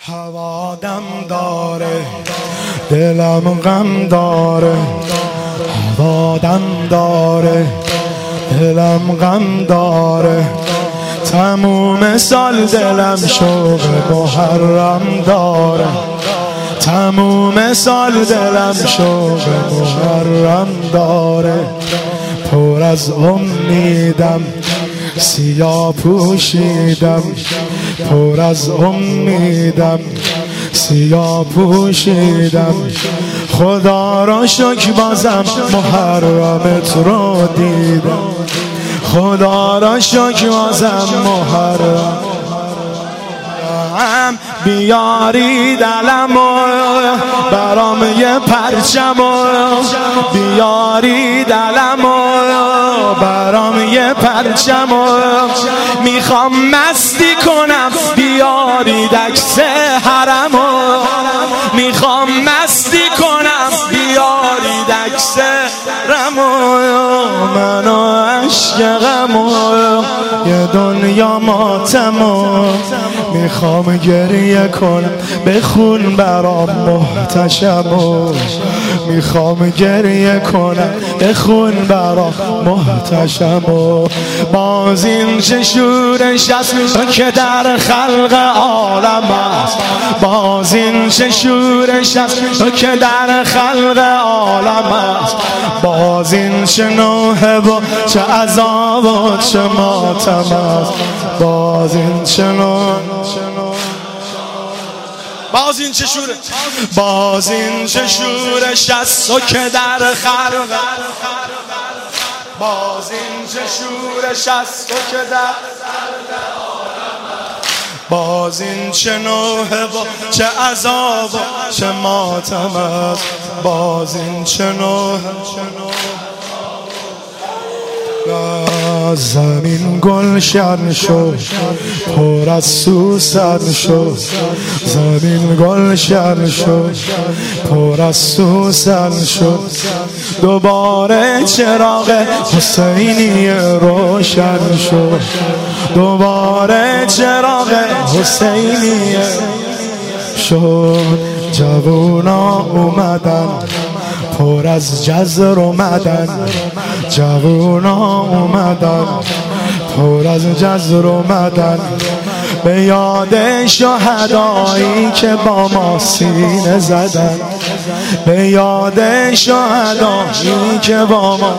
هوا دم داره، دلم غم داره. هوا دم داره، دلم غم داره. تموم سال دلم شوق محرم داره. تموم سال دلم شوق محرم داره. پر از امیدم سیاه پوشیدم، پر از امیدم سیاه پوشیدم. خدا را شکر بازم محرمت رو دیدم. خدا را شکر بازم محرم بیاری دلمو برام یه پرچمو، بیاری دلمو برام یه پرچمو. میخوام مستی کنم بیاری عکس حرمو. میخوام مستی کنم بیاری عکس حرمو. منو عشق غمو یه دنیا ماتمو. میخوام گریه کنم بخون برام محتشمو. میخوام گریه کنم بخون برام محتشمو. باز این چه شورش است که در خلق عالم است. باز این چه شورش است که در خلق عالم است. باز این چه نوحه و چه عذاب و چه ماتم است. باز این چه نوحه، باز این چه شوره، باز این چه شورش است که در خلق. باز این چه شورش است که در باز این چه نوحه و چه عذاب و چه ماتم است. باز این چه نوحه. زمین گلشن شد پر از سوسن شد. زمین گلشن شد پر از سوسن شد. دوباره چراغ حسینی روشن شد. دوباره چراغ حسینی شد. جوونا اومدن پر از جزر اومدن. جوونا اومدن پر از جزر اومدن. به یاد شهدایی که با ما سینه زدن. به یاد شهدایی که با ما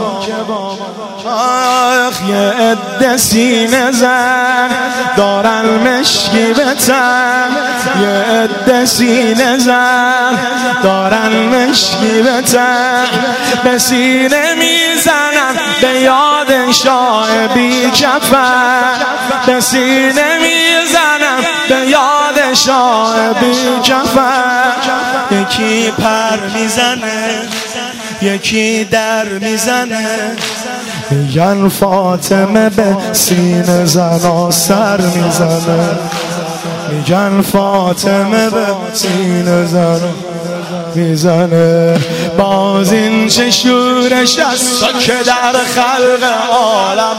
یه عده سینه زن دارن مشکی به تن. یه عده سینه زن دارن مشکی به تن. به سینه میزنن به یاد شاه بی کفن. به سینه میزنن به یاد شاه بی کفن. یکی پر میزنه یکی در میزنه. میگن فاطمه به سینه زنا سر میزنه. میگن فاطمه به سینه زنا میزنه. باز این چه شورش است که در خلق عالم.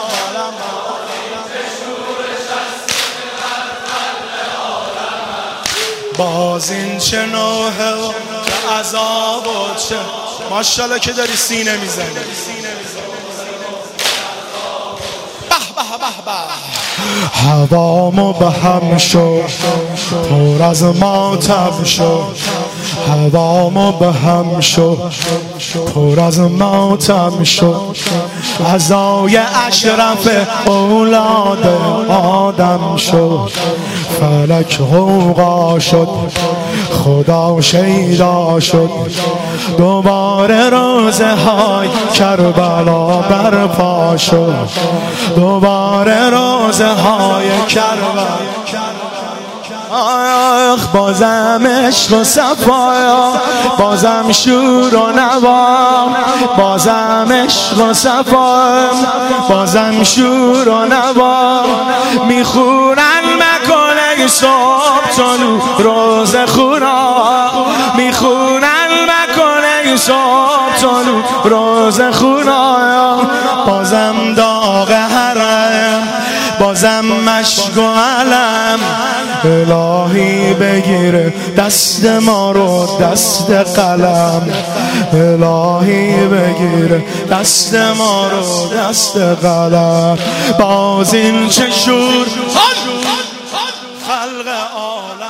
باز این چه نوحه و چه عذاب و چه. ماشاءالله که داری سینه میزنی. هوامو به هم شد پر از ماتم شد. هوامو به هم شد پر از ماتم شد. عزای اشرف اولاد آدم شد. فلک غوغا شد خدا شیدا شد. دوباره روزه های کربلا برپا شد. دوباره روزه های کربلا. بازم عشق و صفا، بازم شور و نوا. بازم عشق و صفا، بازم شور و نوا. میخونن مکانه صبح طلوع روز خونا. میخونن مکانه صبح طلوع روز خونا. بازم داغ حرم بازم مشک و علم. الهی بگیر دست ما رو دست قلم، الهی بگیر دست ما رو دست قلم. باز این چه شور خلق عالم.